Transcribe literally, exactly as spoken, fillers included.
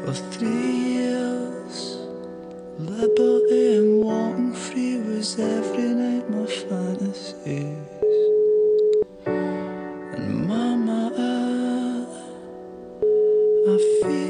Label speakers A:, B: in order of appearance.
A: For three years, liberty and walking free was every night my fantasies. And mama, I, I feel